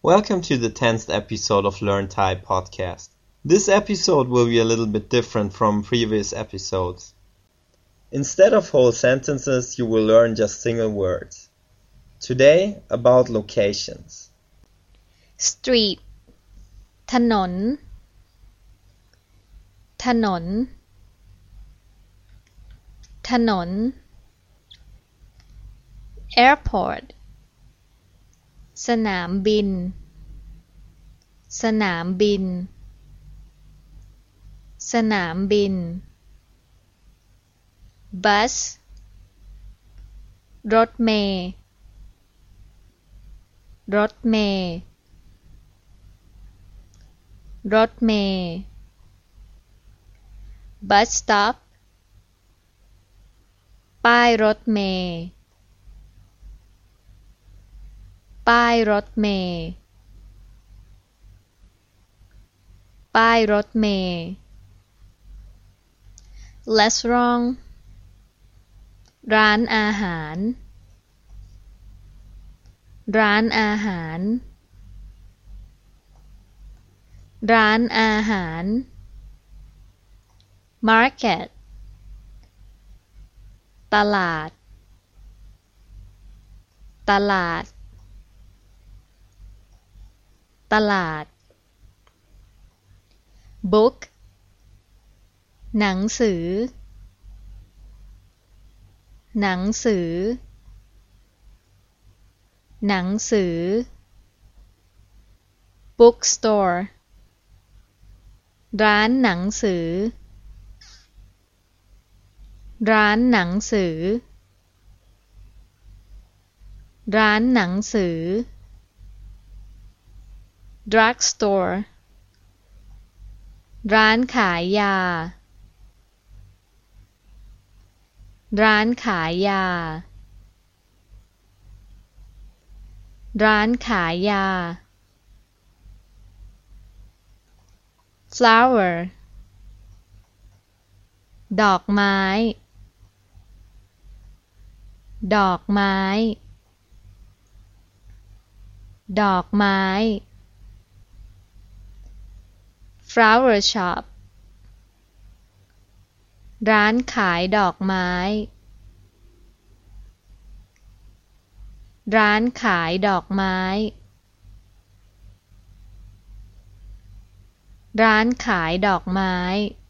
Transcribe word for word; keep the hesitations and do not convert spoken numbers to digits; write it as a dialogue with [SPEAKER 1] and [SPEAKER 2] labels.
[SPEAKER 1] Welcome to the tenth episode of Learn Thai podcast. This episode will be a little bit different from previous episodes. Instead of whole sentences, you will learn just single words. Today, about locations.
[SPEAKER 2] Street ถนน ถนน ถนน Airport สนามบิน สนามบิน สนามบิน Bus รถเมล์ รถเมล์ รถเมล์ Bus stop ป้ายรถเมล์ ป้ายรถเมล์ ป้ายรถเมล์ Restaurant ร้านอาหาร ร้านอาหาร ร้านอาหาร Market ตลาด ตลาด ตลาด Book หนังสือ หนังสือ หนังสือ Bookstore ร้านหนังสือ ร้านหนังสือ ร้านหนังสือ Drugstore ร้านขายยา ร้านขายยา ร้านขายยา Flower ดอกไม้ ดอกไม้ ดอกไม้ Flower shop ร้านขายดอกไม้ ร้านขายดอกไม้ ร้านขายดอกไม้